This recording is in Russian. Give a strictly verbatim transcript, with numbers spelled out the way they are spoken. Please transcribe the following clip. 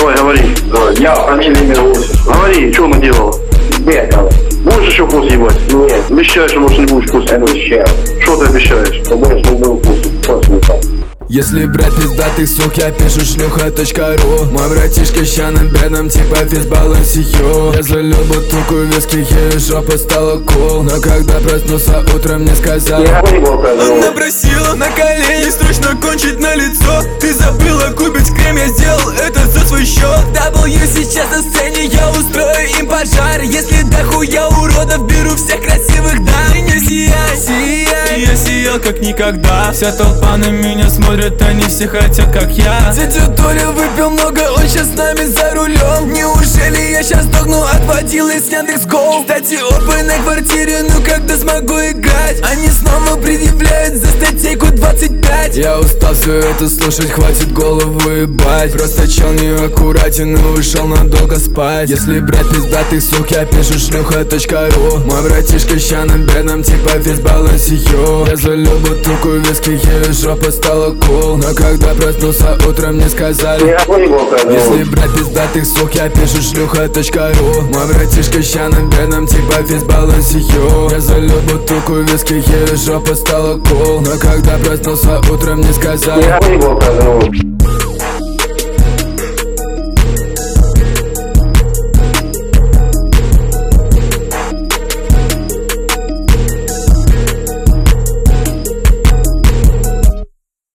Давай, говори. Я фамилия, имя, отчество. Говори, что она делала? Нет, давай. Будешь еще вкус ебать? Нет. Обещаешь, что больше не будешь вкус ебать? Обещаю. Что ты обещаешь? Что больше не был вкус. Просто не так. Если брать пиздатый сук, я пишу шлюха точка ру. Мой братишка ща на бедном типа физбалансию. Я залил бутылку виски, и жопа стала кул. Но когда проснулся утром, мне сказали: Я не был правда. она просила на колени срочно кончить на лицо. Ты забыла купить крем, я сделал это за свой счет. W сейчас на сцене, я устрою им пожар. Если дохуя уродов, беру всех красивых дам. Ты не сияй, сияй. Я сиял как никогда. Вся толпа на меня смотрит, они все хотят как я. Дядя Толя выпил много, он сейчас с нами за рулем. Неужели я сейчас сдохну от водилы с Яндекс.Гоу? Кстати, опы на квартире, ну когда смогу играть? Они снова предъявляют за статейку двадцать пять. Я устал все это слушать, хватит голову ебать. Просто чел неаккуратен и ушел надолго спать. Если брать пиздатых сук, я пишу шлюха точка ру. Мой братишка ща на бедном типа физбалансию. Я залил бутылку виски, и жопа стала кул. Но когда проснулся утром, мне сказали: Я не был правда. если брать пиздатых сук, я пишу шлюха точка ру. Мой братишка ща на бедном типа физбалансию. Я залил бутылку виски, и жопа стала кул. Но когда проснулся утром, мне сказали: Я не был правда.